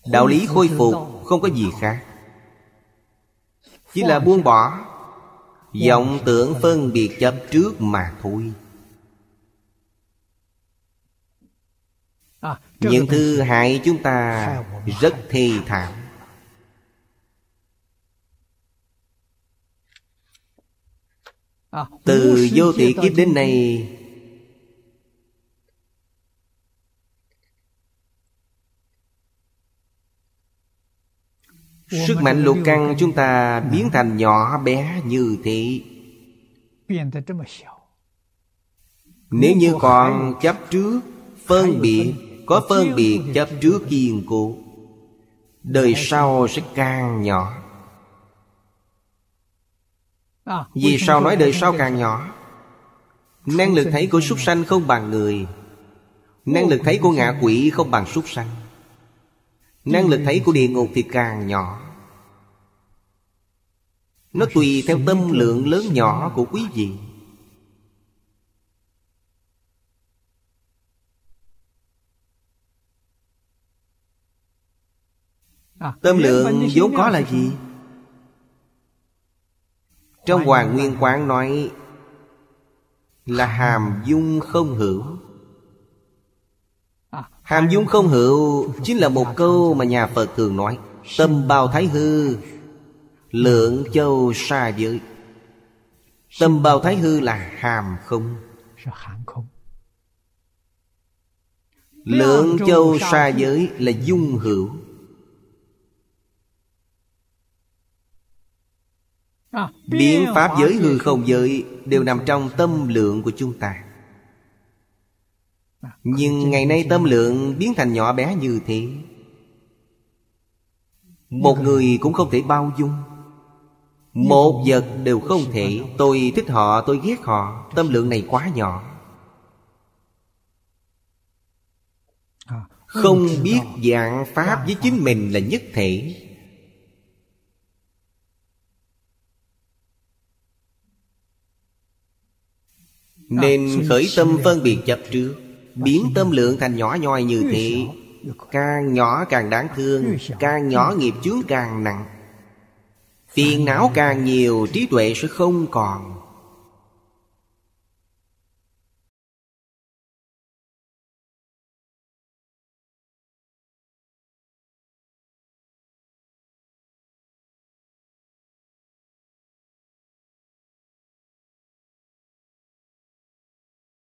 Đạo lý khôi phục không có gì khác, chỉ là buông bỏ vọng tưởng phân biệt chấp trước mà thôi. Những thứ hại chúng ta rất thê thảm. Từ vô thị kiếp đến nay, sức mạnh lục căn chúng ta biến thành nhỏ bé như thế. Nếu như còn chấp trước phân biệt, có phân biệt chấp trước kiên cố, đời sau sẽ càng nhỏ. Vì sao nói đời sau càng nhỏ? Năng lực thấy của súc sanh không bằng người, năng lực thấy của ngạ quỷ không bằng súc sanh, năng lực thấy của địa ngục thì càng nhỏ. Nó tùy theo tâm lượng lớn nhỏ của quý vị. Tâm lượng vốn có là gì? Trong Hoàng Nguyên Quán nói là hàm dung không hữu. Hàm dung không hữu chính là một câu mà nhà Phật thường nói: tâm bao thái hư, lượng châu sa giới. Tâm bao thái hư là hàm không, lượng châu sa giới là dung hữu. Biến pháp giới hư không giới đều nằm trong tâm lượng của chúng ta. Nhưng ngày nay tâm lượng biến thành nhỏ bé như thế, một người cũng không thể bao dung, một vật đều không thể. Tôi thích họ, tôi ghét họ. Tâm lượng này quá nhỏ, không biết dạng pháp với chính mình là nhất thể. Nên khởi tâm phân biệt chấp trước, biến tâm lượng thành nhỏ nhoi như thế. Càng nhỏ càng đáng thương, càng nhỏ nghiệp chướng càng nặng, phiền não càng nhiều, trí tuệ sẽ không còn.